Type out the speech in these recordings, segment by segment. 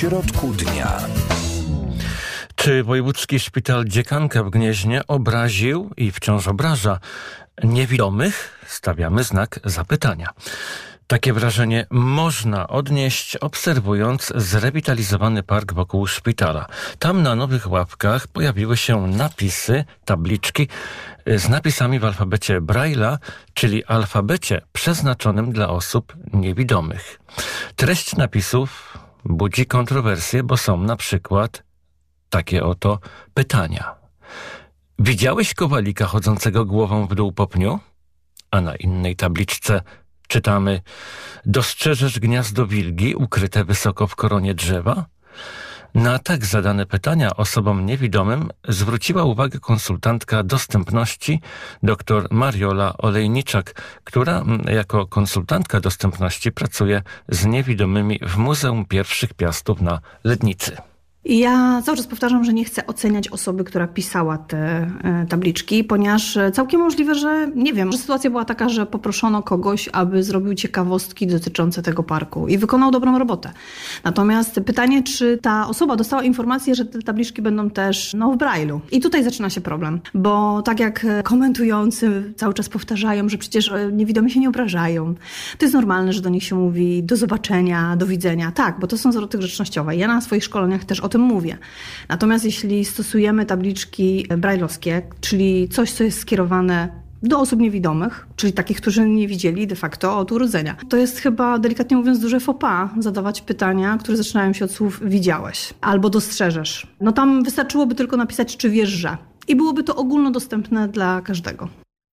środku dnia. Czy Wojewódzki Szpital Dziekanka w Gnieźnie obraził i wciąż obraża niewidomych? Stawiamy znak zapytania. Takie wrażenie można odnieść, obserwując zrewitalizowany park wokół szpitala. Tam na nowych ławkach pojawiły się napisy, tabliczki z napisami w alfabecie Braille'a, czyli alfabecie przeznaczonym dla osób niewidomych. Treść napisów budzi kontrowersje, bo są na przykład takie oto pytania. Widziałeś kowalika chodzącego głową w dół po pniu? A na innej tabliczce czytamy: dostrzeżesz gniazdo wilgi ukryte wysoko w koronie drzewa? Na tak zadane pytania osobom niewidomym zwróciła uwagę konsultantka dostępności dr Mariola Olejniczak, która jako konsultantka dostępności pracuje z niewidomymi w Muzeum Pierwszych Piastów na Lednicy. Ja cały czas powtarzam, że nie chcę oceniać osoby, która pisała te tabliczki, ponieważ całkiem możliwe, że nie wiem, że sytuacja była taka, że poproszono kogoś, aby zrobił ciekawostki dotyczące tego parku i wykonał dobrą robotę. Natomiast pytanie, czy ta osoba dostała informację, że te tabliczki będą też w Braille'u. I tutaj zaczyna się problem, bo tak jak komentujący cały czas powtarzają, że przecież niewidomi się nie obrażają. To jest normalne, że do nich się mówi do zobaczenia, do widzenia. Tak, bo to są zwroty grzecznościowe. Ja na swoich szkoleniach też o tym mówię. Natomiast jeśli stosujemy tabliczki brajlowskie, czyli coś, co jest skierowane do osób niewidomych, czyli takich, którzy nie widzieli de facto od urodzenia, to jest chyba, delikatnie mówiąc, duże faux pas zadawać pytania, które zaczynają się od słów widziałeś albo dostrzeżesz. Tam wystarczyłoby tylko napisać, czy wiesz, że. I byłoby to ogólnodostępne dla każdego.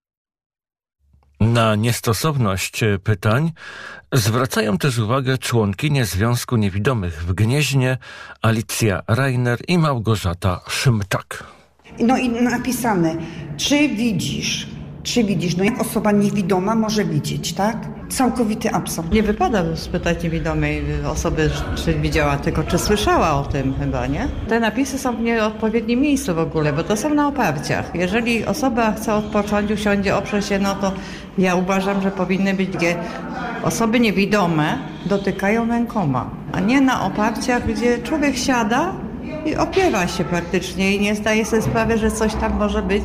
Na niestosowność pytań zwracają też uwagę członkinie Związku Niewidomych w Gnieźnie Alicja Reiner i Małgorzata Szymczak. No i napisane, czy widzisz? Czy widzisz? No jak osoba niewidoma może widzieć, tak? Całkowity absurd. Nie wypada spytać niewidomej osoby, czy widziała, tylko czy słyszała o tym chyba, nie? Te napisy są w nieodpowiednim miejscu w ogóle, bo to są na oparciach. Jeżeli osoba chce odpocząć, usiądzie, oprze się, no to ja uważam, że powinny być osoby niewidome dotykają rękoma, a nie na oparciach, gdzie człowiek siada i opiera się praktycznie i nie zdaje sobie sprawy, że coś tam może być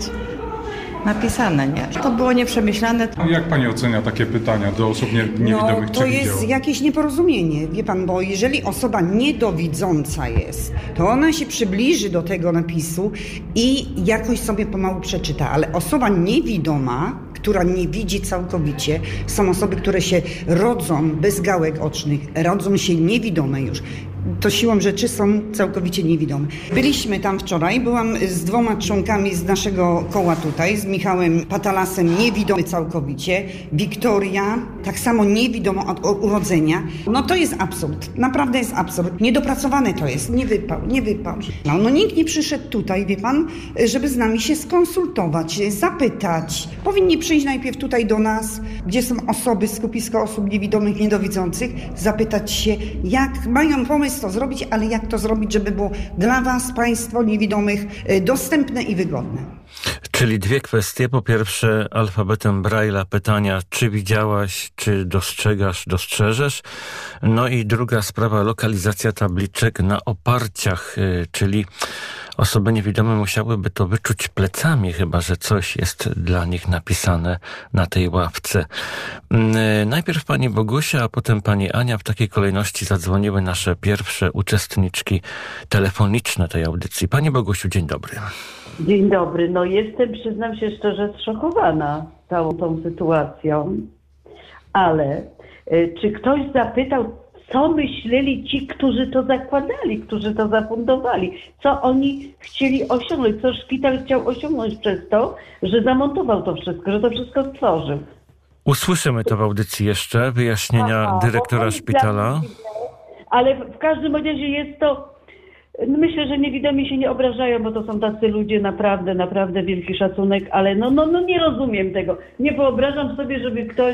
napisane, nie? To było nieprzemyślane. A jak pani ocenia takie pytania do osób niewidomych? To jest jakieś nieporozumienie, wie pan, bo jeżeli osoba niedowidząca jest, to ona się przybliży do tego napisu i jakoś sobie pomału przeczyta, ale osoba niewidoma, która nie widzi całkowicie, są osoby, które się rodzą bez gałek ocznych, rodzą się niewidome już. To siłą rzeczy są całkowicie niewidome. Byliśmy tam wczoraj, byłam z 2 członkami z naszego koła tutaj, z Michałem Patalasem, niewidomy całkowicie, Wiktoria, tak samo niewidoma od urodzenia. No to jest absurd, naprawdę jest absurd. Niedopracowane to jest, nie wypał. No nikt nie przyszedł tutaj, wie pan, żeby z nami się skonsultować, zapytać. Powinni przyjść najpierw tutaj do nas, gdzie są osoby, skupisko osób niewidomych, niedowidzących, zapytać się, jak mają pomysł to zrobić, ale jak to zrobić, żeby było dla was, państwo niewidomych, dostępne i wygodne. Czyli 2 kwestie. Po pierwsze, alfabetem Braille'a pytania, czy widziałaś, czy dostrzegasz, dostrzeżesz. No i druga sprawa, lokalizacja tabliczek na oparciach, czyli osoby niewidome musiałyby to wyczuć plecami, chyba że coś jest dla nich napisane na tej ławce. Najpierw pani Bogusia, a potem pani Ania. W takiej kolejności zadzwoniły nasze pierwsze uczestniczki telefoniczne tej audycji. Pani Bogusiu, dzień dobry. Dzień dobry. No jestem, przyznam się szczerze, zszokowana całą tą sytuacją. Ale czy ktoś zapytał, co myśleli ci, którzy to zakładali, którzy to zafundowali? Co oni chcieli osiągnąć? Co szpital chciał osiągnąć przez to, że zamontował to wszystko, że to wszystko stworzył? Usłyszymy to w audycji jeszcze, wyjaśnienia dyrektora szpitala. Ale w każdym razie jest to... Myślę, że niewidomi się nie obrażają, bo to są tacy ludzie, naprawdę wielki szacunek, ale no nie rozumiem tego. Nie wyobrażam sobie, żeby ktoś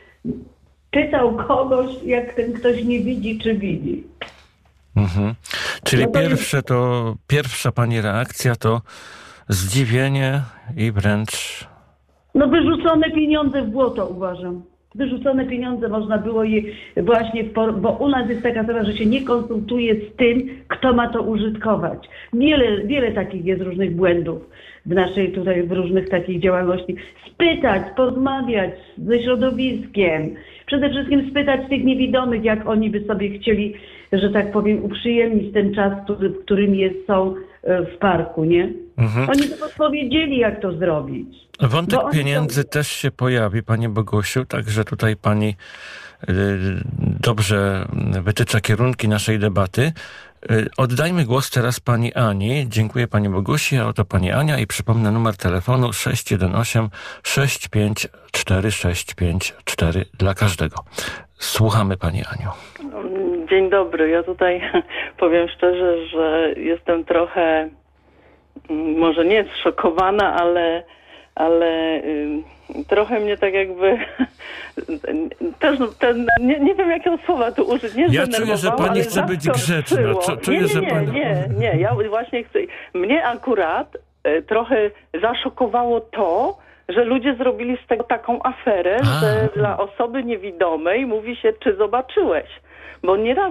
pytał kogoś, jak ten ktoś nie widzi, czy widzi. Mhm. Czyli pierwsza pani reakcja to zdziwienie i wręcz... No wyrzucone pieniądze w błoto, uważam. wyrzucone pieniądze można było je właśnie, bo u nas jest taka sprawa, że się nie konsultuje z tym, kto ma to użytkować. Wiele takich jest różnych błędów w naszej tutaj, w różnych takich działalności. Spytać, porozmawiać ze środowiskiem. Przede wszystkim spytać tych niewidomych, jak oni by sobie chcieli, że tak powiem, uprzyjemnić ten czas, w którym są w parku, nie? Oni by podpowiedzieli, jak to zrobić. Wątek pieniędzy też się pojawi, Pani Bogusiu, także tutaj Pani dobrze wytycza kierunki naszej debaty. Oddajmy głos teraz Pani Ani. Dziękuję Pani Bogusi, a oto Pani Ania i przypomnę numer telefonu 618 654 654 dla każdego. Słuchamy Pani Aniu. Dzień dobry. Ja tutaj powiem szczerze, że jestem trochę, może nie zszokowana, ale trochę mnie tak jakby też nie wiem, jakiego słowa tu użyć. Nie ja czuję, że pani chce być grzeczna. Nie. Ja właśnie chcę. Mnie akurat trochę zaszokowało to, że ludzie zrobili z tego taką aferę, że dla osoby niewidomej mówi się, czy zobaczyłeś. Bo nieraz,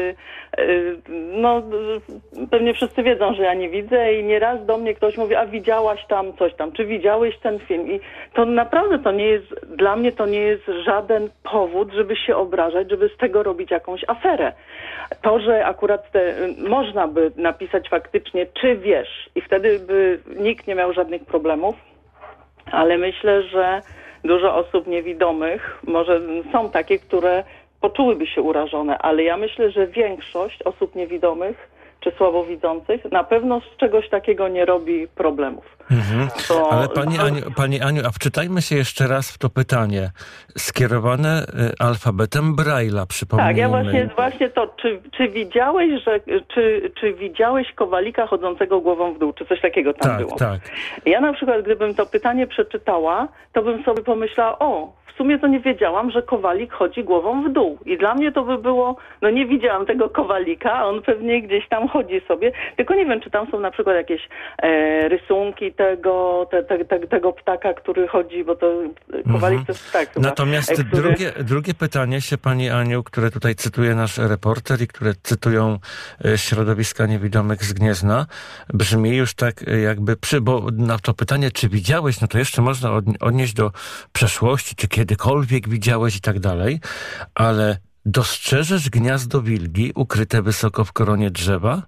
pewnie wszyscy wiedzą, że ja nie widzę i nieraz do mnie ktoś mówi, a widziałaś tam coś tam, czy widziałeś ten film? I to naprawdę to nie jest, dla mnie to nie jest żaden powód, żeby się obrażać, żeby z tego robić jakąś aferę. To, że akurat można by napisać faktycznie, czy wiesz, i wtedy by nikt nie miał żadnych problemów, ale myślę, że dużo osób niewidomych, może są takie, które poczułyby się urażone, ale ja myślę, że większość osób niewidomych czy słabowidzących na pewno z czegoś takiego nie robi problemów. Ale Pani Aniu, a wczytajmy się jeszcze raz w to pytanie. Skierowane alfabetem Braille'a, przypomnijmy. Tak, ja właśnie to, czy widziałeś, czy widziałeś Kowalika chodzącego głową w dół, czy coś takiego tam było? Tak. Ja na przykład, gdybym to pytanie przeczytała, to bym sobie pomyślała, w sumie to nie wiedziałam, że Kowalik chodzi głową w dół. I dla mnie to by było, nie widziałam tego Kowalika, on pewnie gdzieś tam chodzi sobie, tylko nie wiem, czy tam są na przykład jakieś rysunki tego ptaka, który chodzi, bo to Kowalik to jest ptak. Natomiast drugie pytanie się Pani Aniu, które tutaj cytuje nasz reporter i które cytują środowiska niewidomych z Gniezna, brzmi już tak jakby, bo na to pytanie, czy widziałeś, to jeszcze można odnieść do przeszłości, czy kiedykolwiek widziałeś i tak dalej, ale dostrzeżesz gniazdo wilgi ukryte wysoko w koronie drzewa?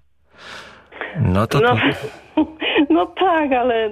No tak, ale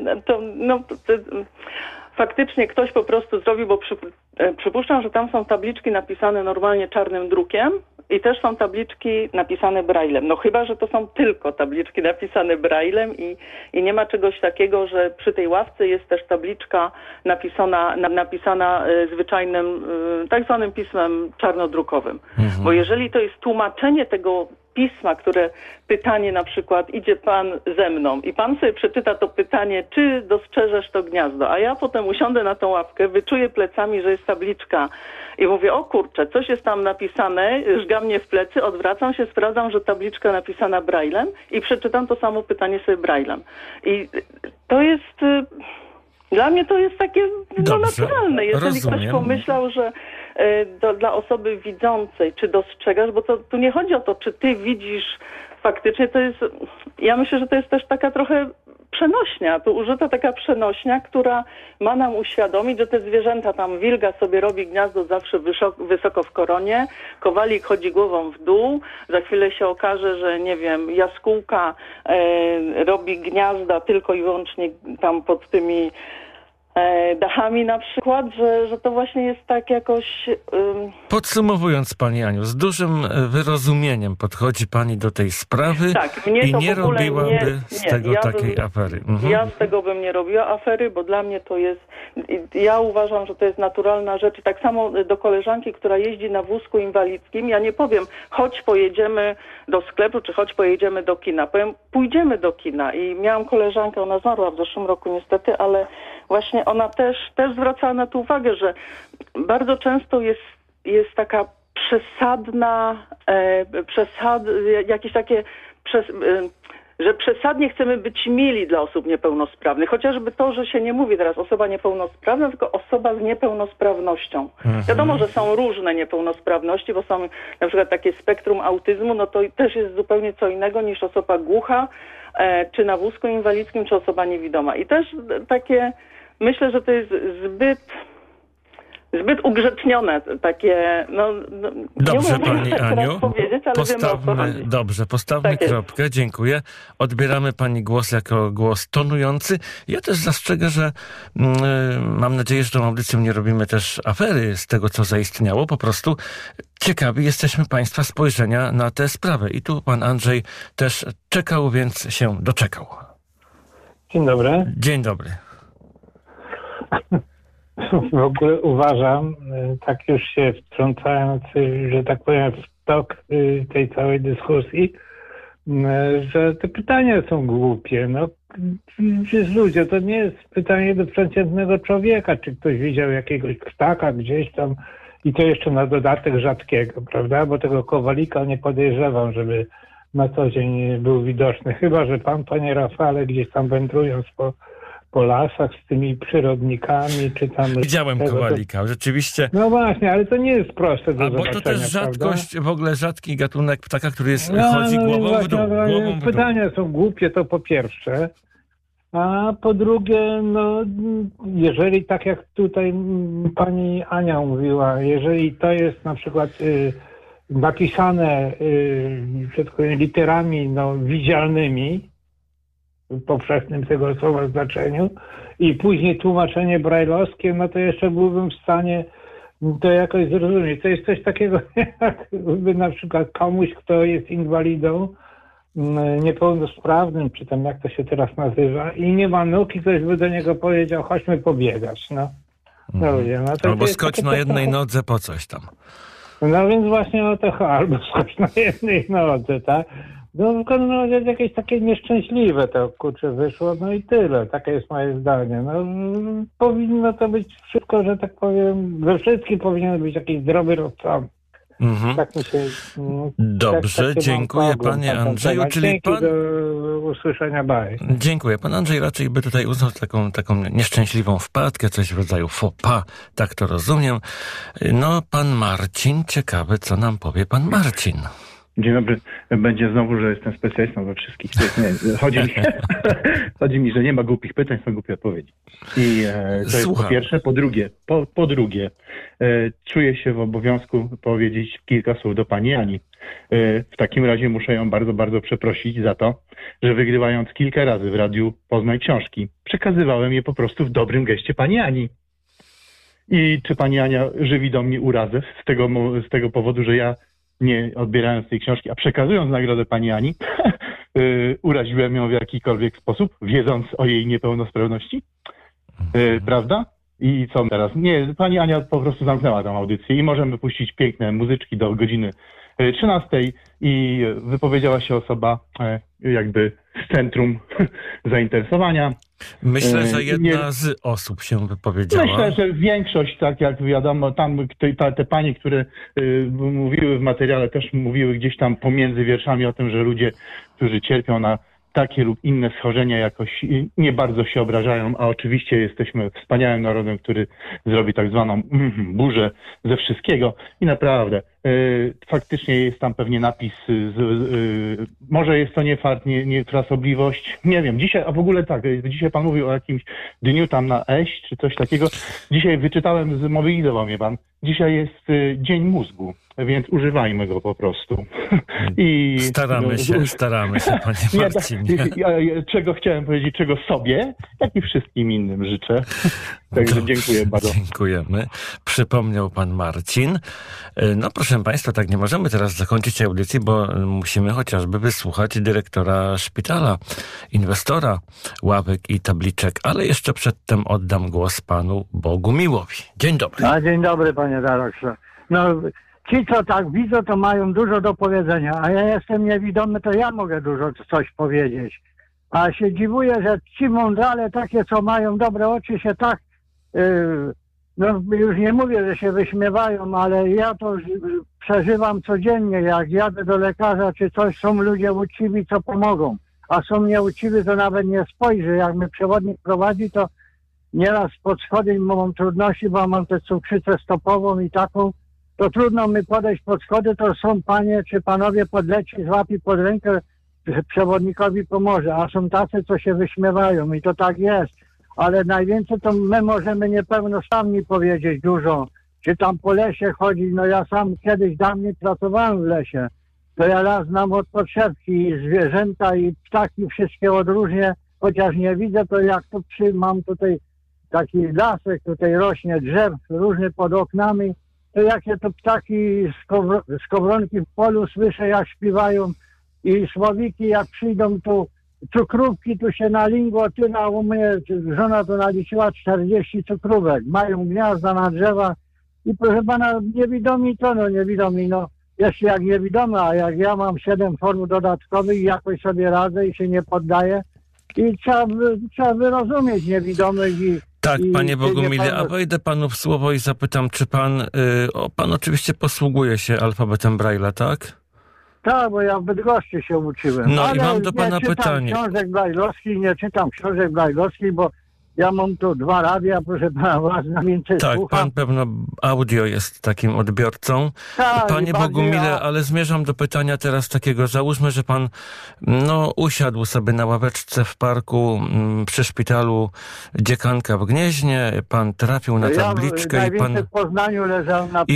faktycznie ktoś po prostu zrobił, bo przypuszczam, że tam są tabliczki napisane normalnie czarnym drukiem i też są tabliczki napisane Braillem. Chyba, że to są tylko tabliczki napisane Braillem i nie ma czegoś takiego, że przy tej ławce jest też tabliczka napisana zwyczajnym, tak zwanym pismem czarnodrukowym. Bo jeżeli to jest tłumaczenie tego pisma, które pytanie na przykład, idzie pan ze mną i pan sobie przeczyta to pytanie, czy dostrzeżesz to gniazdo, a ja potem usiądę na tą ławkę, wyczuję plecami, że jest tabliczka i mówię, o kurczę, coś jest tam napisane, żga mnie w plecy, odwracam się, sprawdzam, że tabliczka napisana Braillem i przeczytam to samo pytanie sobie Braillem. I to jest... Dla mnie to jest takie naturalne. Jeżeli ktoś pomyślał, że dla osoby widzącej, czy dostrzegasz, bo tu nie chodzi o to, czy ty widzisz faktycznie, to jest, ja myślę, że to jest też taka trochę przenośnia, tu użyta taka przenośnia, która ma nam uświadomić, że te zwierzęta, tam wilga sobie robi gniazdo zawsze wysoko w koronie, kowalik chodzi głową w dół, za chwilę się okaże, że nie wiem, jaskółka robi gniazda tylko i wyłącznie tam pod tymi dachami na przykład, że to właśnie jest tak jakoś... Podsumowując, Pani Aniu, z dużym wyrozumieniem podchodzi Pani do tej sprawy i nie robiłaby z tego takiej afery. Ja z tego bym nie robiła afery, bo dla mnie to jest... Ja uważam, że to jest naturalna rzecz. I tak samo do koleżanki, która jeździ na wózku inwalidzkim, ja nie powiem, chodź pojedziemy do sklepu, czy chodź pojedziemy do kina. Powiem, pójdziemy do kina. I miałam koleżankę, ona zmarła w zeszłym roku niestety, ale właśnie ona też zwracała na to uwagę, że bardzo często jest taka jakieś takie że przesadnie chcemy być mili dla osób niepełnosprawnych. Chociażby to, że się nie mówi teraz osoba niepełnosprawna, tylko osoba z niepełnosprawnością. Wiadomo, że są różne niepełnosprawności, bo są na przykład takie spektrum autyzmu, no to też jest zupełnie co innego niż osoba głucha, czy na wózku inwalidzkim, czy osoba niewidoma. I też takie, myślę, że to jest zbyt ugrzecznione, takie, Dobrze, nie pani Aniu, powiedzieć, ale postawmy Tak jest. kropkę, dziękuję. Odbieramy pani głos jako głos tonujący. Ja też zastrzegę, że mam nadzieję, że tą audycją nie robimy też afery z tego, co zaistniało. Po prostu ciekawi jesteśmy państwa spojrzenia na tę sprawę. I tu pan Andrzej też czekał, więc się doczekał. Dzień dobry. Dzień dobry. W ogóle uważam, tak już się wtrącając, że tak powiem, w tok tej całej dyskusji, że te pytania są głupie. No, przecież ludzie, to nie jest pytanie do przeciętnego człowieka, czy ktoś widział jakiegoś ptaka gdzieś tam i to jeszcze na dodatek rzadkiego, prawda? Bo tego Kowalika nie podejrzewam, żeby na co dzień był widoczny. Chyba że pan, panie Rafale, gdzieś tam wędrując po lasach z tymi przyrodnikami, czy tam... Widziałem Kowalika, rzeczywiście. No właśnie, ale to nie jest proste do zobaczenia, bo to też rzadkość, prawda? w ogóle rzadki gatunek ptaka, który chodzi głową w dół. Pytania są głupie, to po pierwsze. A po drugie, no, jeżeli tak jak tutaj pani Ania mówiła, jeżeli to jest na przykład napisane literami widzialnymi, w powszechnym tego słowa znaczeniu i później tłumaczenie brajlowskie, no to jeszcze byłbym w stanie to jakoś zrozumieć. To jest coś takiego, jakby na przykład komuś, kto jest inwalidą, niepełnosprawnym, czy tam jak to się teraz nazywa, i nie ma nóg i ktoś by do niego powiedział, chodźmy pobiegać. Albo skocz na jednej nodze po coś tam. No więc właśnie o to, albo skocz na jednej nodze, tak? No w każdym razie jakieś takie nieszczęśliwe to wyszło, no i tyle. Takie jest moje zdanie. No powinno to być wszystko, że tak powiem, we wszystkim powinien być jakiś zdrowy rozsądek. Tak mi się... Dobrze, dziękuję panie Andrzeju. Czyli pan... do usłyszenia, bye. Dziękuję. Pan Andrzej raczej by tutaj uznał taką nieszczęśliwą wpadkę, coś w rodzaju faux pas, tak to rozumiem. No, pan Marcin, ciekawe, co nam powie pan Marcin. Dzień dobry. Będzie znowu, że jestem specjalistą we wszystkich. Nie, chodzi mi, że nie ma głupich pytań, są głupie odpowiedzi. I to jest po pierwsze. Po drugie, czuję się w obowiązku powiedzieć kilka słów do pani Ani. W takim razie muszę ją bardzo, bardzo przeprosić za to, że wygrywając kilka razy w Radiu Poznań Książki, przekazywałem je po prostu w dobrym geście pani Ani. I czy pani Ania żywi do mnie urazę z tego powodu, że ja nie odbierając tej książki, a przekazując nagrodę pani Ani, uraziłem ją w jakikolwiek sposób, wiedząc o jej niepełnosprawności? Prawda? I co teraz? Nie, pani Ania po prostu zamknęła tę audycję i możemy puścić piękne muzyczki do godziny 13 i wypowiedziała się osoba jakby z centrum zainteresowania. Myślę, że jedna z osób się wypowiedziała. Myślę, że większość, tak jak wiadomo, tam te panie, które mówiły w materiale, też mówiły gdzieś tam pomiędzy wierszami o tym, że ludzie, którzy cierpią na takie lub inne schorzenia, jakoś nie bardzo się obrażają, a oczywiście jesteśmy wspaniałym narodem, który zrobi tak zwaną burzę ze wszystkiego i naprawdę faktycznie jest tam pewnie napis, może jest to nie fart, nie frasobliwość, nie wiem, dzisiaj, a w ogóle tak, dzisiaj pan mówił o jakimś dniu tam na Eś, czy coś takiego, dzisiaj wyczytałem, zmobilizował mnie pan, dzisiaj jest Dzień Mózgu, więc używajmy go po prostu. I staramy się, panie Marcinie. Czego chciałem powiedzieć, czego sobie, jak i wszystkim innym życzę. Także dziękuję bardzo. Dziękujemy. Przypomniał pan Marcin. No proszę państwa, tak nie możemy teraz zakończyć audycji, bo musimy chociażby wysłuchać dyrektora szpitala, inwestora ławek i tabliczek, ale jeszcze przedtem oddam głos panu Bogumiłowi. Dzień dobry. Dzień dobry, panie Daroksze. No, ci, co tak widzą, to mają dużo do powiedzenia, a ja jestem niewidomy, to ja mogę dużo coś powiedzieć. A się dziwię, że ci mądrale takie, co mają dobre oczy, się tak, no już nie mówię, że się wyśmiewają, ale ja to przeżywam codziennie, jak jadę do lekarza czy coś, są ludzie uczciwi, co pomogą. a są nieuczciwi, to nawet nie spojrzy. Jak mnie przewodnik prowadzi, to nieraz pod schody mam trudności, bo mam tę cukrzycę stopową i taką, to trudno mi podejść pod schody, to są panie czy panowie podleci, złapi pod rękę, przewodnikowi pomoże, a są tacy, co się wyśmiewają i to tak jest. Ale najwięcej to my możemy niepełnosprawni powiedzieć dużo. Czy tam po lesie chodzi, no ja sam kiedyś dawniej pracowałem w lesie. To ja raz znam od podszewki i zwierzęta i ptaki wszystkie odróżnię, chociaż nie widzę, to jak to mam tutaj taki lasek, tutaj rośnie drzew różny pod oknami, to jakie to ptaki skowronki w polu słyszę, jak śpiewają i słowiki jak przyjdą tu, cukrówki tu się nalingło, tyle u mnie żona to naliczyła 40 cukrówek, mają gniazda na drzewa i proszę pana, niewidomi to niewidomi, jeszcze jak niewidomy, a jak ja mam 7 form dodatkowych i jakoś sobie radzę i się nie poddaję i trzeba wyrozumieć niewidomych i tak, panie Bogumile, a wejdę panu w słowo i zapytam, czy pan oczywiście posługuje się alfabetem Braille'a, tak? Tak, bo ja w Bydgoszczy się uczyłem. No ale i mam do pana pytanie. Nie czytam książek brajlowskich, bo ja mam tu 2 radia, proszę pana, was na więcej tak, słucham. pan pewno audio jest takim odbiorcą. Tak, panie Bogumile, ale zmierzam do pytania teraz takiego. Załóżmy, że pan usiadł sobie na ławeczce w parku przy szpitalu Dziekanka w Gnieźnie, pan trafił na tabliczkę w Poznaniu leżał na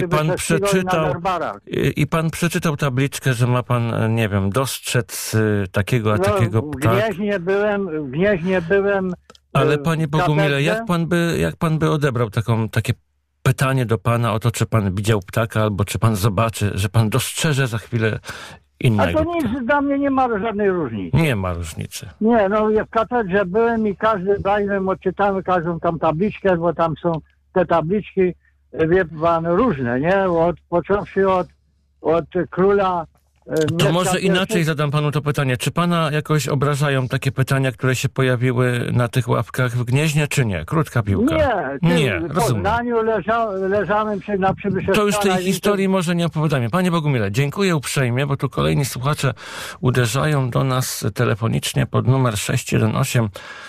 i pan przeczytał tabliczkę, że ma pan, nie wiem, dostrzec takiego a takiego ptaka. W Gnieźnie byłem. Ale panie Bogumile, jak pan by odebrał takie pytanie do pana o to, czy pan widział ptaka, albo czy pan zobaczy, że pan dostrzeże za chwilę innego? A to nic, dla mnie nie ma żadnej różnicy. Nie ma różnicy. Nie, ja w katedrze byłem i każdy Braille'em odczytamy każdą tam tabliczkę, bo tam są te tabliczki, wie pan, różne, nie? Począwszy od króla. To może inaczej zadam panu to pytanie. Czy pana jakoś obrażają takie pytania, które się pojawiły na tych ławkach w Gnieźnie, czy nie? Krótka piłka. Nie, w Poznaniu leżałem na przybyszewcu. To już tej historii może nie opowiadamy. Panie Bogumile, dziękuję uprzejmie, bo tu kolejni słuchacze uderzają do nas telefonicznie pod numer 618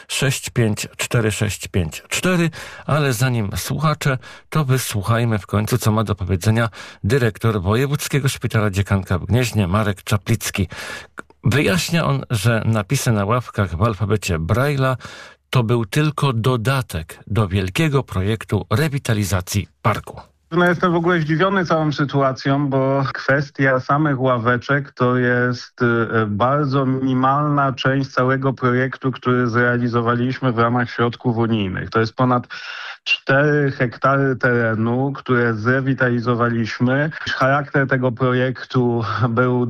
654 654, ale zanim słuchacze, to wysłuchajmy w końcu, co ma do powiedzenia dyrektor Wojewódzkiego Szpitala Dziekanka w Gnieźnie, Marek Czaplicki. Wyjaśnia on, że napisy na ławkach w alfabecie Braille'a to był tylko dodatek do wielkiego projektu rewitalizacji parku. Jestem w ogóle zdziwiony całą sytuacją, bo kwestia samych ławeczek to jest bardzo minimalna część całego projektu, który zrealizowaliśmy w ramach środków unijnych. To jest ponad 4 hektary terenu, które zrewitalizowaliśmy. Charakter tego projektu był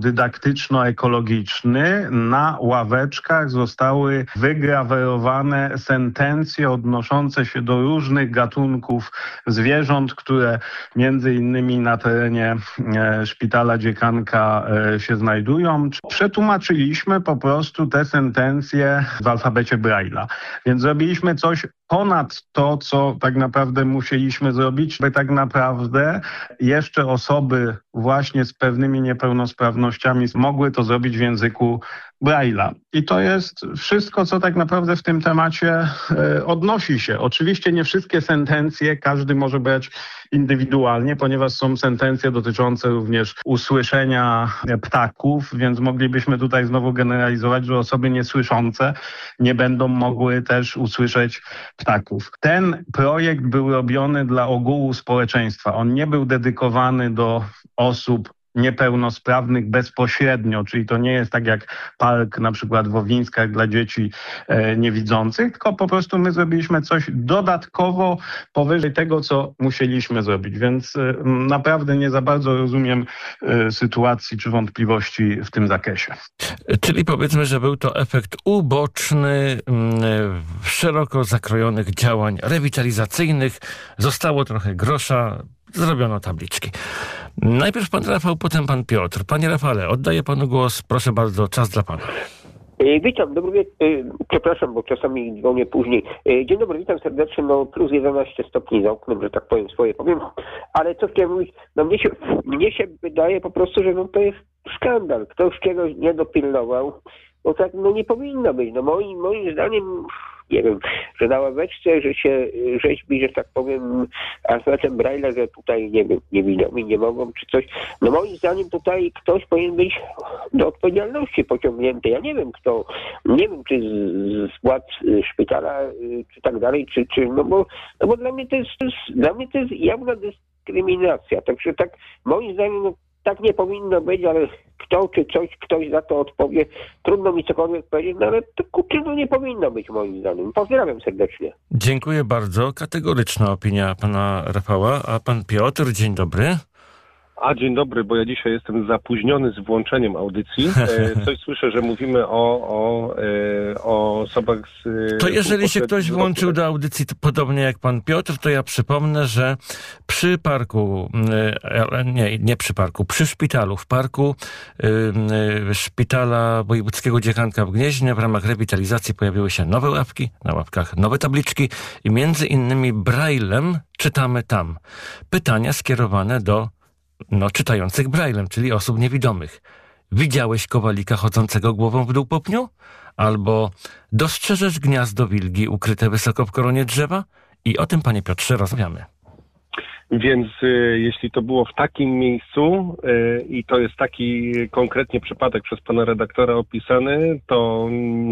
dydaktyczno-ekologiczny. Na ławeczkach zostały wygrawerowane sentencje odnoszące się do różnych gatunków zwierząt, które między innymi na terenie Szpitala Dziekanka się znajdują. Przetłumaczyliśmy po prostu te sentencje w alfabecie Braille'a. Więc zrobiliśmy coś ponad to, co tak naprawdę musieliśmy zrobić, by tak naprawdę jeszcze osoby właśnie z pewnymi niepełnosprawnościami mogły to zrobić w języku Braille'a. I to jest wszystko, co tak naprawdę w tym temacie odnosi się. Oczywiście nie wszystkie sentencje każdy może brać indywidualnie, ponieważ są sentencje dotyczące również usłyszenia ptaków, więc moglibyśmy tutaj znowu generalizować, że osoby niesłyszące nie będą mogły też usłyszeć ptaków. Ten projekt był robiony dla ogółu społeczeństwa. On nie był dedykowany do osób niepełnosprawnych bezpośrednio, czyli to nie jest tak jak park na przykład w Owińskach dla dzieci niewidzących, tylko po prostu my zrobiliśmy coś dodatkowo powyżej tego, co musieliśmy zrobić, więc naprawdę nie za bardzo rozumiem sytuacji czy wątpliwości w tym zakresie. Czyli powiedzmy, że był to efekt uboczny szeroko zakrojonych działań rewitalizacyjnych. Zostało trochę grosza, zrobiono tabliczki. Najpierw pan Rafał, potem pan Piotr. Panie Rafale, oddaję panu głos. Proszę bardzo, czas dla pana. Witam, przepraszam, bo czasami dzwonię później. Dzień dobry, witam serdecznie, plus 11 stopni za oknem, że tak powiem, swoje powiem. Ale co chciałem mówić, mnie się wydaje po prostu, że to jest skandal. Ktoś czegoś nie dopilnował. bo tak nie powinno być. No moim zdaniem, nie wiem, że na ławeczce, że się rzeźbi, że tak powiem, alfabetem Braille'a, że tutaj, nie wiem, niewidomi nie mogą, czy coś. No moim zdaniem tutaj ktoś powinien być do odpowiedzialności pociągnięty. Ja nie wiem kto, nie wiem czy z władz szpitala, czy tak dalej, czy no bo dla mnie to jest jawna dyskryminacja. Także tak, moim zdaniem, no, tak nie powinno być, ale kto czy ktoś za to odpowie, trudno mi cokolwiek powiedzieć, no ale to nie powinno być moim zdaniem. Pozdrawiam serdecznie. Dziękuję bardzo. Kategoryczna opinia pana Rafała. A pan Piotr, dzień dobry. Dzień dobry, bo ja dzisiaj jestem zapóźniony z włączeniem audycji. Coś słyszę, że mówimy o osobach z... To jeżeli się ktoś włączył do audycji podobnie jak pan Piotr, to ja przypomnę, że przy parku, przy szpitalu, w parku Szpitala Wojewódzkiego Dziekanka w Gnieźnie w ramach rewitalizacji pojawiły się nowe ławki, na ławkach nowe tabliczki i między innymi Braillem czytamy tam pytania skierowane do czytających Braillem, czyli osób niewidomych. Widziałeś kowalika chodzącego głową w dół po pniu? Albo dostrzeżesz gniazdo wilgi ukryte wysoko w koronie drzewa? I o tym, panie Piotrze, rozmawiamy. Więc jeśli to było w takim miejscu i to jest taki konkretnie przypadek przez pana redaktora opisany, to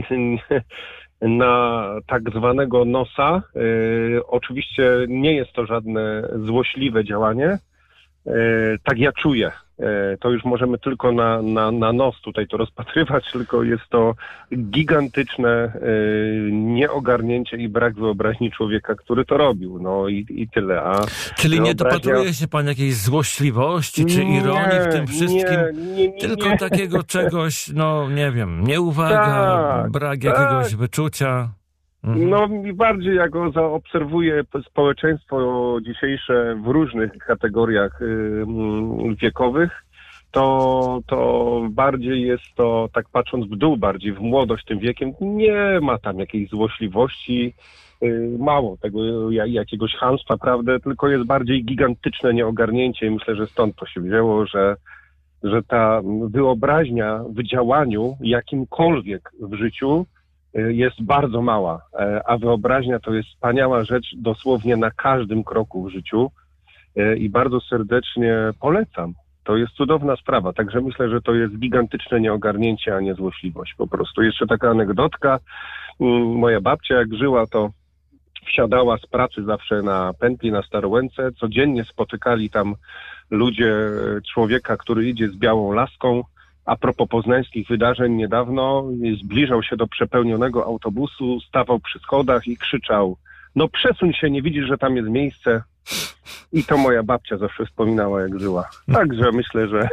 na tak zwanego nosa oczywiście nie jest to żadne złośliwe działanie. Tak ja czuję. To już możemy tylko na nos tutaj to rozpatrywać, tylko jest to gigantyczne nieogarnięcie i brak wyobraźni człowieka, który to robił. No i tyle. Czyli nie dopatruje się pan jakiejś złośliwości czy ironii w tym wszystkim? Nie. Tylko takiego czegoś, nie wiem, nieuwaga, brak jakiegoś wyczucia. No i bardziej jak zaobserwuję społeczeństwo dzisiejsze w różnych kategoriach wiekowych, to bardziej jest to, tak patrząc w dół, bardziej w młodość tym wiekiem, nie ma tam jakiejś złośliwości, mało tego jakiegoś chamstwa, prawda, tylko jest bardziej gigantyczne nieogarnięcie i myślę, że stąd to się wzięło, że ta wyobraźnia w działaniu jakimkolwiek w życiu jest bardzo mała, a wyobraźnia to jest wspaniała rzecz dosłownie na każdym kroku w życiu i bardzo serdecznie polecam. To jest cudowna sprawa, także myślę, że to jest gigantyczne nieogarnięcie, a nie złośliwość po prostu. Jeszcze taka anegdotka, moja babcia jak żyła, to wsiadała z pracy zawsze na pętli na Starołęce, codziennie spotykali tam ludzie człowieka, który idzie z białą laską. A propos poznańskich wydarzeń niedawno zbliżał się do przepełnionego autobusu, stawał przy schodach i krzyczał: no przesuń się, nie widzisz, że tam jest miejsce? I to moja babcia zawsze wspominała, jak żyła. Także myślę, że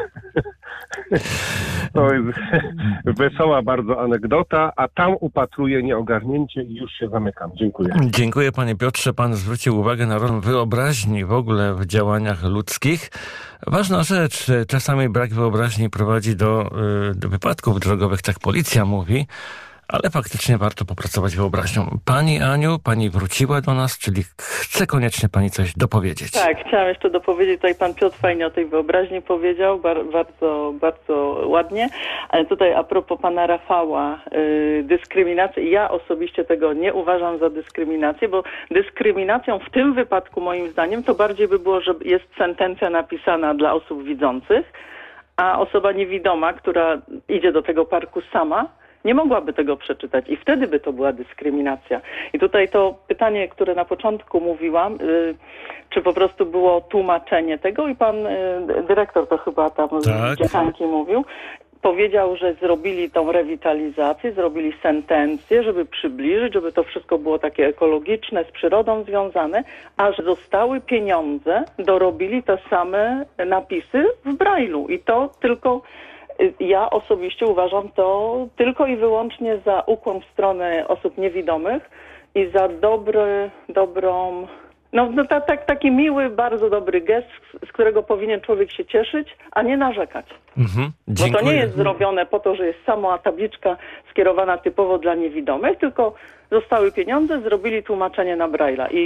to jest wesoła bardzo anegdota, a tam upatruję nieogarnięcie i już się zamykam. Dziękuję. Dziękuję, panie Piotrze. Pan zwrócił uwagę na rolę wyobraźni w ogóle w działaniach ludzkich. Ważna rzecz, czasami brak wyobraźni prowadzi do wypadków drogowych, tak policja mówi. Ale faktycznie warto popracować wyobraźnią. Pani Aniu, pani wróciła do nas, czyli chce koniecznie pani coś dopowiedzieć. Tak, chciałam jeszcze dopowiedzieć. Tutaj pan Piotr fajnie o tej wyobraźni powiedział, bardzo, bardzo ładnie. Ale tutaj a propos pana Rafała, dyskryminacji. Ja osobiście tego nie uważam za dyskryminację, bo dyskryminacją w tym wypadku moim zdaniem to bardziej by było, że jest sentencja napisana dla osób widzących, a osoba niewidoma, która idzie do tego parku sama, nie mogłaby tego przeczytać i wtedy by to była dyskryminacja. I tutaj to pytanie, które na początku mówiłam, czy po prostu było tłumaczenie tego i pan dyrektor to chyba tam z Dziekanki mówił, powiedział, że zrobili tą rewitalizację, zrobili sentencję, żeby przybliżyć, żeby to wszystko było takie ekologiczne, z przyrodą związane, a że zostały pieniądze, dorobili te same napisy w Braille'u i to tylko... Ja osobiście uważam to tylko i wyłącznie za ukłon w stronę osób niewidomych i za dobrą, taki miły, bardzo dobry gest, z którego powinien człowiek się cieszyć, a nie narzekać. Bo to nie jest zrobione po to, że jest sama tabliczka skierowana typowo dla niewidomych, tylko zostały pieniądze, zrobili tłumaczenie na Braille'a i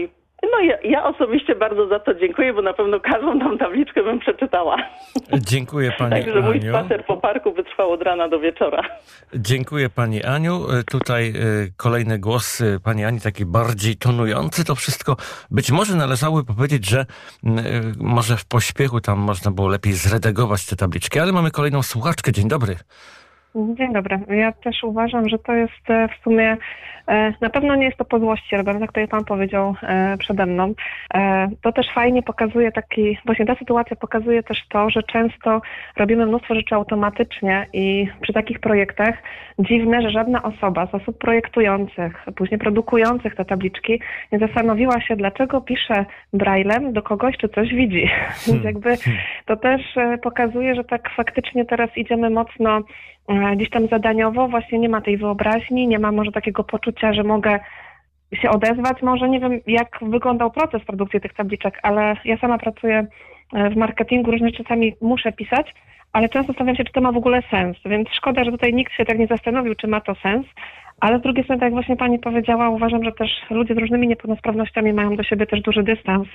No ja osobiście bardzo za to dziękuję, bo na pewno każdą tą tabliczkę bym przeczytała. Dziękuję pani Aniu. Także mój spacer po parku wytrwał od rana do wieczora. Dziękuję pani Aniu. Tutaj kolejny głos pani Ani, taki bardziej tonujący. To wszystko być może należałoby powiedzieć, że może w pośpiechu tam można było lepiej zredagować te tabliczki, ale mamy kolejną słuchaczkę. Dzień dobry. Dzień dobry. Ja też uważam, że to jest w sumie, na pewno nie jest to po złości robione, tak jak pan powiedział przede mną. To też fajnie pokazuje właśnie ta sytuacja pokazuje też to, że często robimy mnóstwo rzeczy automatycznie i przy takich projektach dziwne, że żadna osoba z osób projektujących, później produkujących te tabliczki nie zastanowiła się, dlaczego pisze braillem do kogoś, czy coś widzi. Więc jakby to też pokazuje, że tak faktycznie teraz idziemy mocno gdzieś tam zadaniowo, właśnie nie ma tej wyobraźni, nie ma może takiego poczucia, że mogę się odezwać. Może nie wiem, jak wyglądał proces produkcji tych tabliczek, ale ja sama pracuję w marketingu, różne czasami muszę pisać, ale często zastanawiam się, czy to ma w ogóle sens, więc szkoda, że tutaj nikt się tak nie zastanowił, czy ma to sens, ale z drugiej strony, tak jak właśnie pani powiedziała, uważam, że też ludzie z różnymi niepełnosprawnościami mają do siebie też duży dystans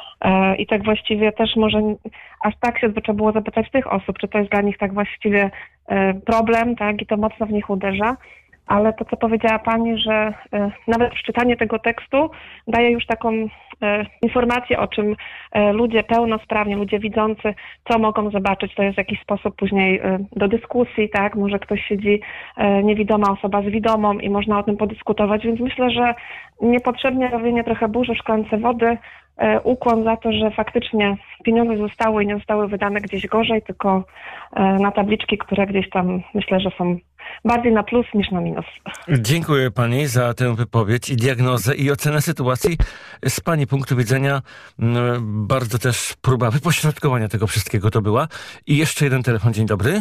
i tak właściwie też może aż tak się trzeba było zapytać tych osób, czy to jest dla nich tak właściwie problem, tak, i to mocno w nich uderza. Ale to, co powiedziała pani, że nawet przeczytanie tego tekstu daje już taką informację, o czym ludzie pełnosprawni, ludzie widzący, co mogą zobaczyć. To jest jakiś sposób później do dyskusji, tak? Może ktoś siedzi niewidoma osoba z widomą i można o tym podyskutować, więc myślę, że niepotrzebnie robienie trochę burzy w szklance wody, ukłon za to, że faktycznie pieniądze zostały i nie zostały wydane gdzieś gorzej, tylko na tabliczki, które gdzieś tam myślę, że są bardziej na plus niż na minus. Dziękuję pani za tę wypowiedź i diagnozę i ocenę sytuacji. Z pani punktu widzenia bardzo też próba wypośrodkowania tego wszystkiego to była. I jeszcze jeden telefon. Dzień dobry.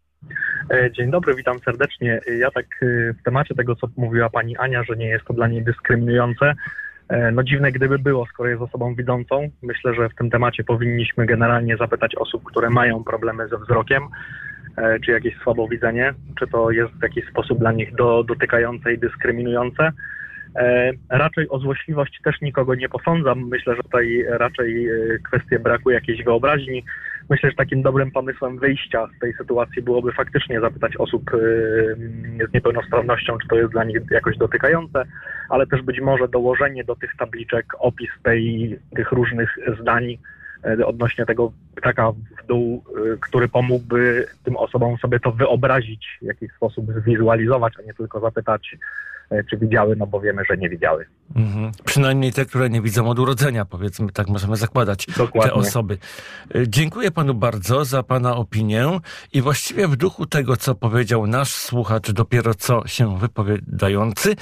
Dzień dobry, witam serdecznie. Ja tak w temacie tego, co mówiła pani Ania, że nie jest to dla niej dyskryminujące. No dziwne gdyby było, skoro jest osobą widzącą. Myślę, że w tym temacie powinniśmy generalnie zapytać osób, które mają problemy ze wzrokiem, czy jakieś słabowidzenie, czy to jest w jakiś sposób dla nich dotykające i dyskryminujące. Raczej o złośliwość też nikogo nie posądzam. Myślę, że tutaj raczej kwestia braku jakiejś wyobraźni. Myślę, że takim dobrym pomysłem wyjścia z tej sytuacji byłoby faktycznie zapytać osób z niepełnosprawnością, czy to jest dla nich jakoś dotykające, ale też być może dołożenie do tych tabliczek opis tych różnych zdań odnośnie tego ptaka w dół, który pomógłby tym osobom sobie to wyobrazić, w jakiś sposób zwizualizować, a nie tylko zapytać, czy widziały, no bo wiemy, że nie widziały. Przynajmniej te, które nie widzą od urodzenia, powiedzmy, tak możemy zakładać. Dokładnie. Te osoby. Dziękuję panu bardzo za pana opinię i właściwie w duchu tego, co powiedział nasz słuchacz, dopiero co się wypowiadający,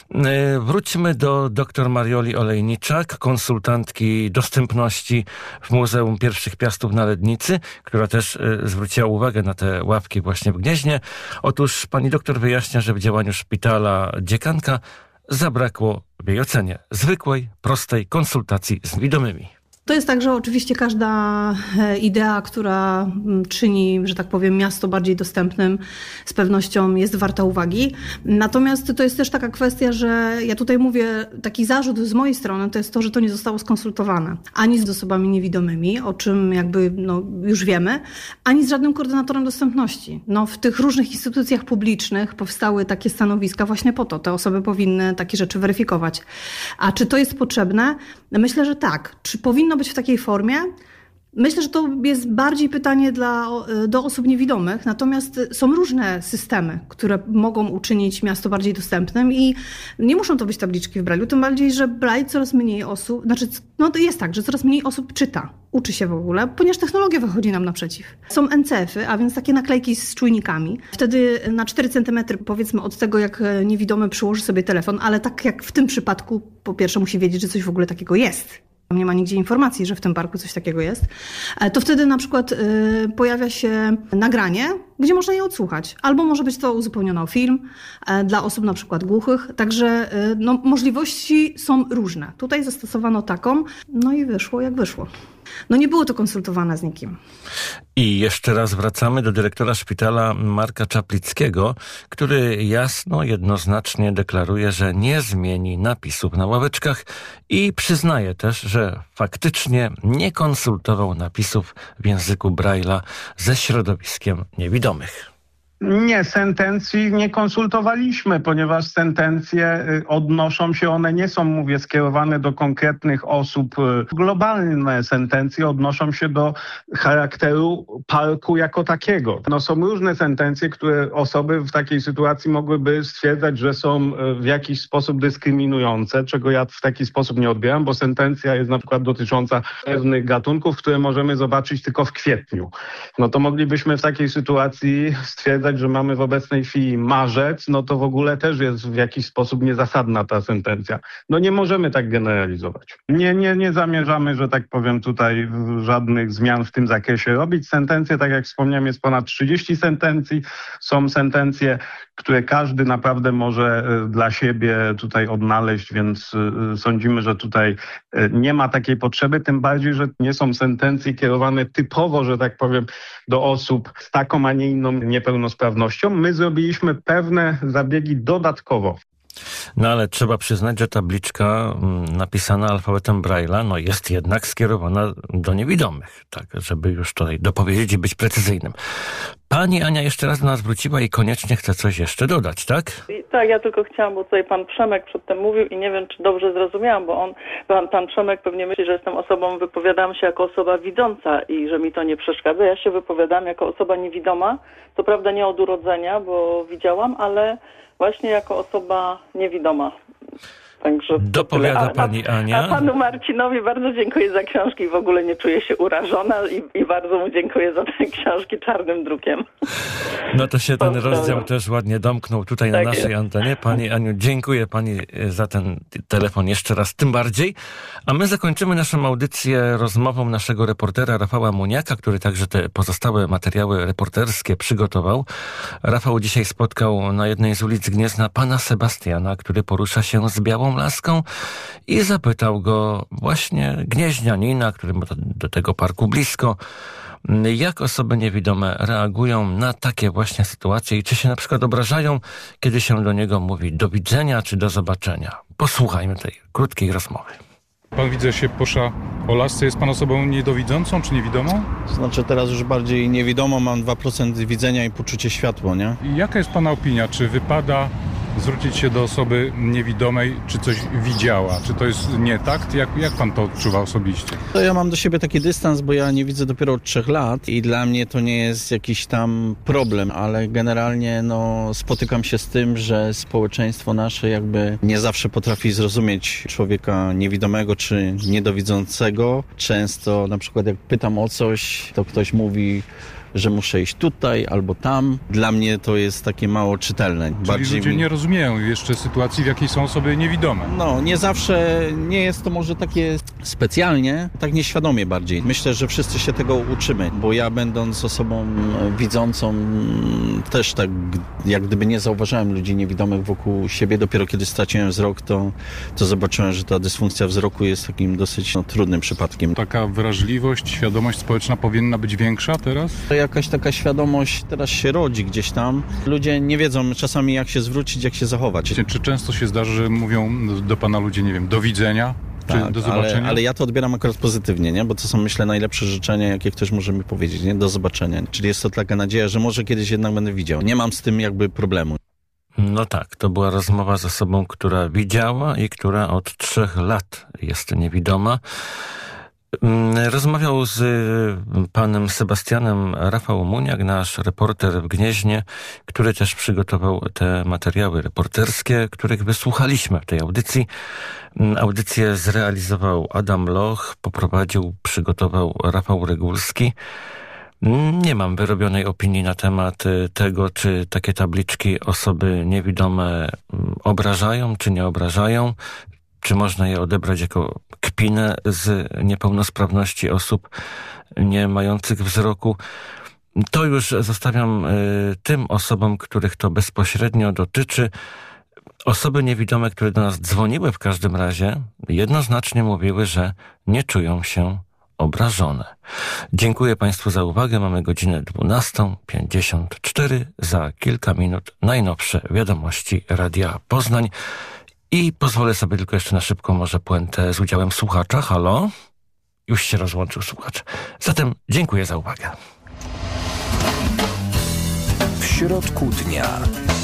wróćmy do dr Marioli Olejniczak, konsultantki dostępności w Muzeum Pierwszych Piastów na Lednicy, która też zwróciła uwagę na te ławki właśnie w Gnieźnie. Otóż pani doktor wyjaśnia, że w działaniu szpitala Dziekanka zabrakło w jej ocenie zwykłej, prostej konsultacji z widomymi. To jest tak, że oczywiście każda idea, która czyni, że tak powiem, miasto bardziej dostępnym, z pewnością jest warta uwagi. Natomiast to jest też taka kwestia, że ja tutaj mówię, taki zarzut z mojej strony to jest to, że to nie zostało skonsultowane. Ani z osobami niewidomymi, o czym jakby już wiemy, ani z żadnym koordynatorem dostępności. W tych różnych instytucjach publicznych powstały takie stanowiska właśnie po to. Te osoby powinny takie rzeczy weryfikować. A czy to jest potrzebne? Myślę, że tak. Czy powinno być w takiej formie? Myślę, że to jest bardziej pytanie do osób niewidomych, natomiast są różne systemy, które mogą uczynić miasto bardziej dostępnym i nie muszą to być tabliczki w Braille'u, tym bardziej, że Braille coraz mniej osób, to jest tak, że coraz mniej osób czyta, uczy się w ogóle, ponieważ technologia wychodzi nam naprzeciw. Są NCF-y, a więc takie naklejki z czujnikami. Wtedy na 4 cm powiedzmy od tego, jak niewidomy przyłoży sobie telefon, ale tak jak w tym przypadku, po pierwsze musi wiedzieć, że coś w ogóle takiego jest. Nie ma nigdzie informacji, że w tym parku coś takiego jest, to wtedy na przykład pojawia się nagranie, gdzie można je odsłuchać. Albo może być to uzupełnione o film dla osób na przykład głuchych. Także możliwości są różne. Tutaj zastosowano taką, i wyszło jak wyszło. No nie było to konsultowane z nikim. I jeszcze raz wracamy do dyrektora szpitala Marka Czaplickiego, który jasno, jednoznacznie deklaruje, że nie zmieni napisów na ławeczkach i przyznaje też, że faktycznie nie konsultował napisów w języku Braille'a ze środowiskiem niewidomych. Nie, sentencji nie konsultowaliśmy, ponieważ sentencje odnoszą się, one nie są, mówię, skierowane do konkretnych osób. Globalne sentencje odnoszą się do charakteru parku jako takiego. No, są różne sentencje, które osoby w takiej sytuacji mogłyby stwierdzać, że są w jakiś sposób dyskryminujące, czego ja w taki sposób nie odbieram, bo sentencja jest na przykład dotycząca pewnych gatunków, które możemy zobaczyć tylko w kwietniu. No to moglibyśmy w takiej sytuacji stwierdzać, że mamy w obecnej chwili marzec, no to w ogóle też jest w jakiś sposób niezasadna ta sentencja. No nie możemy tak generalizować. Nie zamierzamy, że tak powiem, tutaj żadnych zmian w tym zakresie robić. Sentencje, tak jak wspomniałem, jest ponad 30 sentencji. Są sentencje, które każdy naprawdę może dla siebie tutaj odnaleźć, więc sądzimy, że tutaj nie ma takiej potrzeby, tym bardziej, że nie są sentencje kierowane typowo, że tak powiem, do osób z taką, a nie inną niepełnosprawnością. My zrobiliśmy pewne zabiegi dodatkowo. No ale trzeba przyznać, że tabliczka napisana alfabetem Braille'a jest jednak skierowana do niewidomych, tak, żeby już tutaj dopowiedzieć i być precyzyjnym. Pani Ania jeszcze raz do nas wróciła i koniecznie chce coś jeszcze dodać, tak? Tak, ja tylko chciałam, bo tutaj pan Przemek przedtem mówił i nie wiem, czy dobrze zrozumiałam, bo pan Przemek pewnie myśli, że jestem osobą, wypowiadam się jako osoba widząca i że mi to nie przeszkadza. Ja się wypowiadam jako osoba niewidoma, co prawda nie od urodzenia, bo widziałam, ale właśnie jako osoba niewidoma. Także dopowiada pani Ania. A panu Marcinowi bardzo dziękuję za książki i w ogóle nie czuję się urażona i bardzo mu dziękuję za te książki czarnym drukiem. No to się ten rozdział też ładnie domknął tutaj na naszej antenie. Pani Aniu, dziękuję pani za ten telefon jeszcze raz, tym bardziej. A my zakończymy naszą audycję rozmową naszego reportera Rafała Muniaka, który także te pozostałe materiały reporterskie przygotował. Rafał dzisiaj spotkał na jednej z ulic Gniezna pana Sebastiana, który porusza się z białą laską i zapytał go właśnie gnieźnianina, który ma do tego parku blisko, jak osoby niewidome reagują na takie właśnie sytuacje i czy się na przykład obrażają, kiedy się do niego mówi do widzenia czy do zobaczenia. Posłuchajmy tej krótkiej rozmowy. Pan, widzę, się posza o lasce. Jest pan osobą niedowidzącą czy niewidomą? Znaczy teraz już bardziej niewidomą, mam 2% widzenia i poczucie światła, nie? I jaka jest pana opinia? Czy wypada zwrócić się do osoby niewidomej, czy coś widziała? Czy to jest nietakt? Jak pan to odczuwa osobiście? To ja mam do siebie taki dystans, bo ja nie widzę dopiero od 3 lat i dla mnie to nie jest jakiś tam problem, ale generalnie spotykam się z tym, że społeczeństwo nasze jakby nie zawsze potrafi zrozumieć człowieka niewidomego czy niedowidzącego. Często na przykład jak pytam o coś, to ktoś mówi, że muszę iść tutaj albo tam. Dla mnie to jest takie mało czytelne. Czyli ludzie nie rozumieją jeszcze sytuacji, w jakiej są osoby niewidome. Nie zawsze, nie jest to może takie specjalnie, tak nieświadomie bardziej. Myślę, że wszyscy się tego uczymy, bo ja będąc osobą widzącą też tak jak gdyby nie zauważałem ludzi niewidomych wokół siebie. Dopiero kiedy straciłem wzrok, to zobaczyłem, że ta dysfunkcja wzroku jest takim dosyć trudnym przypadkiem. Taka wrażliwość, świadomość społeczna powinna być większa teraz? Jakaś taka świadomość teraz się rodzi gdzieś tam. Ludzie nie wiedzą czasami jak się zwrócić, jak się zachować. Czy często się zdarza, że mówią do pana ludzie, nie wiem, do widzenia? Tak, do zobaczenia? Ale ja to odbieram akurat pozytywnie, nie? Bo to są, myślę, najlepsze życzenia, jakie ktoś może mi powiedzieć, nie? Do zobaczenia. Czyli jest to taka nadzieja, że może kiedyś jednak będę widział. Nie mam z tym jakby problemu. No tak, to była rozmowa z osobą, która widziała i która od 3 lat jest niewidoma. Rozmawiał z panem Sebastianem Rafał Muniak, nasz reporter w Gnieźnie, który też przygotował te materiały reporterskie, których wysłuchaliśmy w tej audycji. Audycję zrealizował Adam Loch, poprowadził, przygotował Rafał Regulski. Nie mam wyrobionej opinii na temat tego, czy takie tabliczki osoby niewidome obrażają, czy nie obrażają. Czy można je odebrać jako kpinę z niepełnosprawności osób nie mających wzroku? To już zostawiam tym osobom, których to bezpośrednio dotyczy. Osoby niewidome, które do nas dzwoniły w każdym razie, jednoznacznie mówiły, że nie czują się obrażone. Dziękuję Państwu za uwagę. Mamy godzinę 12:54. Za kilka minut najnowsze wiadomości Radia Poznań. I pozwolę sobie tylko jeszcze na szybką może puentę z udziałem słuchacza. Halo? Już się rozłączył słuchacz. Zatem dziękuję za uwagę. W środku dnia.